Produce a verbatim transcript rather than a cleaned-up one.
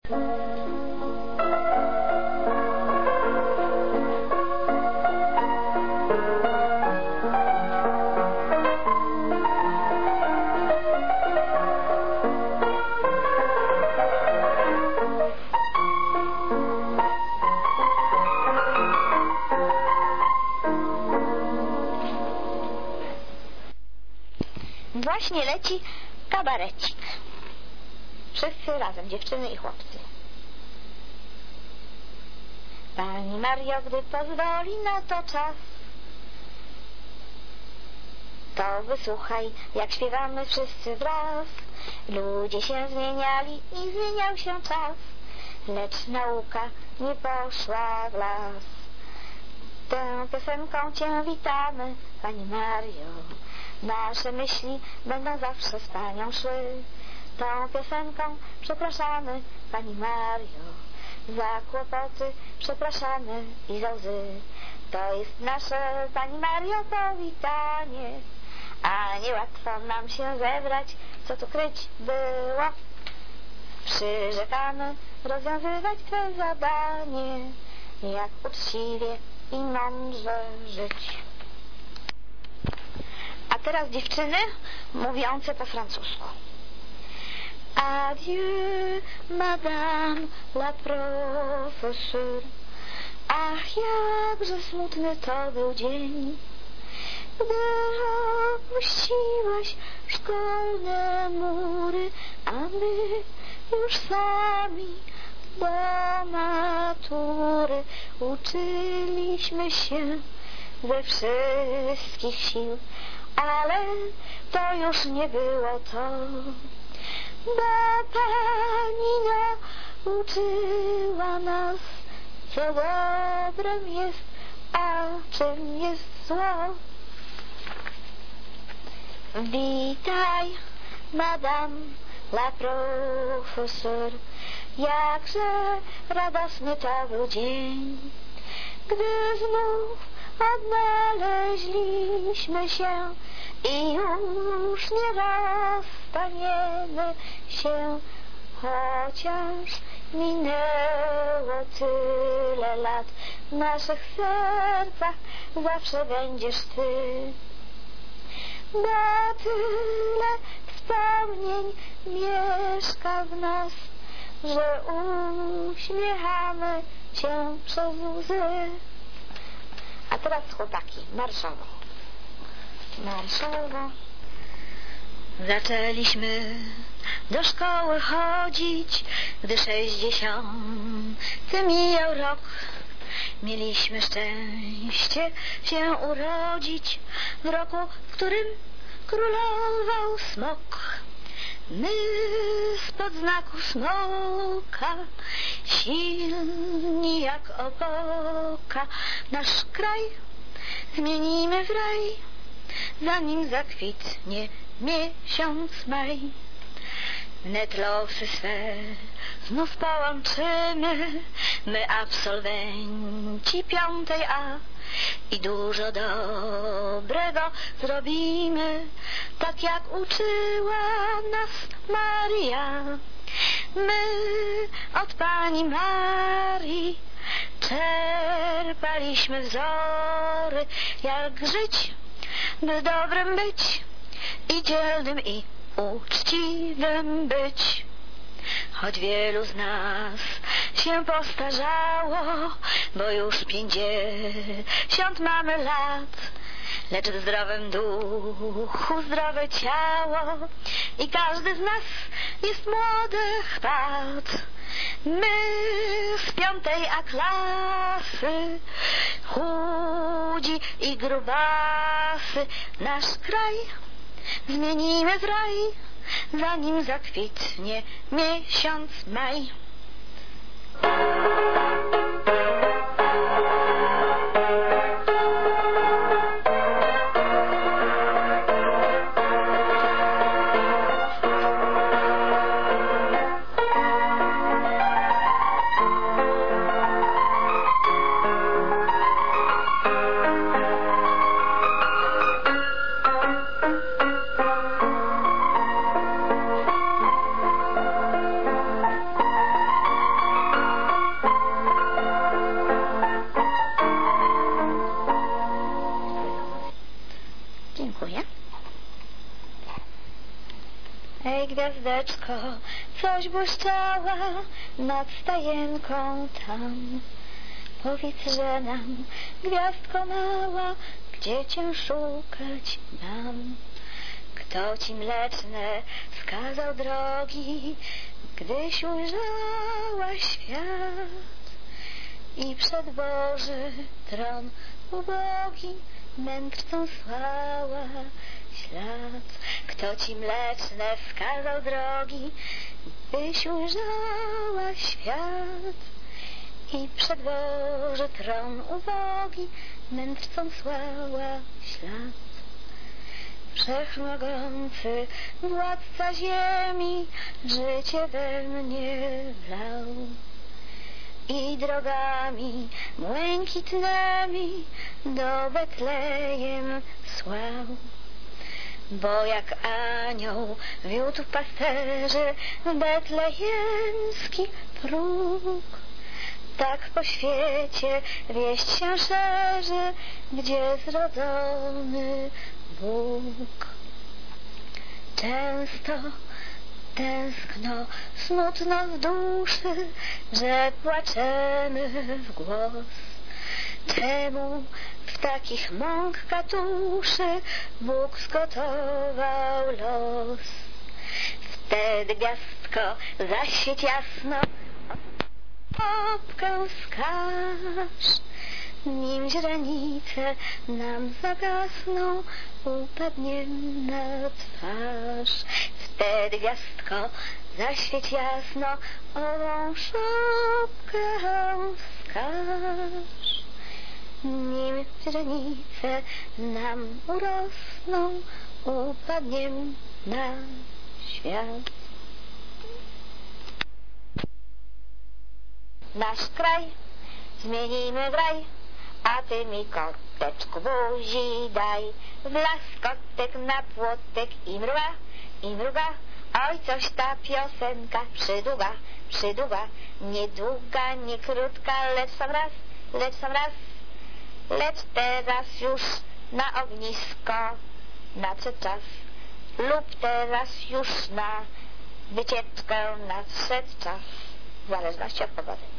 Właśnie leci kabarecik. Wszyscy razem, dziewczyny i chłopcy. Pani Mario, gdy pozwoli na to czas, to wysłuchaj, jak śpiewamy wszyscy wraz. Ludzie się zmieniali i zmieniał się czas, lecz nauka nie poszła w las. Tę piosenką cię witamy, Pani Mario. Nasze myśli będą zawsze z Panią szły. Tą piosenką przepraszamy, Pani Mario, za kłopoty przepraszamy i za łzy. To jest nasze, Pani Mario, powitanie, a niełatwo nam się zebrać, co tu kryć było. Przyrzekamy rozwiązywać Twe zadanie, jak uczciwie i mądrze żyć. A teraz dziewczyny mówiące po francusku. Adieu, madame la professeure. Ach, jakże smutny to był dzień, gdy opuściłaś szkolne mury, a my już sami do matury uczyliśmy się ze wszystkich sił. Ale to już nie było to, bo Pani nauczyła nas, co dobrem jest, a czym jest zło. Witaj, madame la profeseur, jakże radosny to był dzień, gdy znów odnaleźliśmy się i już nie rozstaniemy się, chociaż minęło tyle lat. W naszych sercach zawsze będziesz Ty, bo tyle wspomnień mieszka w nas, że uśmiechamy się przez łzy. A teraz chłopaki, marszowo. Marszowo. Zaczęliśmy do szkoły chodzić, gdy sześćdziesiąty mijał rok. Mieliśmy szczęście się urodzić w roku, w którym królował smok. My spod znaku smoka, silni jak opoka, nasz kraj zmienimy w raj, zanim zakwitnie miesiąc maj. Wnet losy swe znów połączymy, my absolwenci piątej A, i dużo dobrego zrobimy, tak jak uczyła nas Maria. My od Pani Marii czerpaliśmy wzory, jak żyć, by dobrym być i dzielnym i uczciwym być. Choć wielu z nas się postarzało, bo już pięćdziesiąt mamy lat, lecz w zdrowym duchu zdrowe ciało i każdy z nas jest młodych pat. My z piątej A klasy, chudzi i grubasy, nasz kraj zmienimy w raj, zanim zakwitnie miesiąc maj. gwiazdeczko, coś błyszczała nad stajenką tam. Powiedz, że nam, gwiazdko mała, gdzie cię szukać mam? Kto ci mleczne wskazał drogi, gdyś ujrzała świat i przed Boży tron ubogi mędrcą słała ślad? Kto ci mleczne wskazał drogi, byś ujrzała świat i przed Boży tron ubogi mędrcą słała ślad? Wszechmogący władca ziemi życie we mnie wlał i drogami błękitnymi do Betlejem słał. Bo jak anioł wiódł pasterzy betlejemski próg, tak po świecie wieść się szerzy, gdzie zrodzony Bóg. Często tęskno, smutno w duszy, że płaczemy w głos. Czemu w takich mąk katuszy Bóg zgotował los? Wtedy gwiazdko zaświeć jasno, kropkę wskaż, nim źrenice nam zagasną, upadniem na twarz. Wtedy gwiazdko zaświeć jasno, ową szopkę wskaż, nim źrenice nam urosną, upadniem na świat. Nasz kraj zmienimy graj, a ty mi koteczku buzi daj. W las kotek na płotek i mruga, i mruga. Oj, coś ta piosenka przydługa, przydługa. Nie długa, nie krótka, lecz sam raz, lecz sam raz. Lecz teraz już na ognisko nadszedł czas, lub teraz już na wycieczkę nadszedł czas, w zależności od pogody.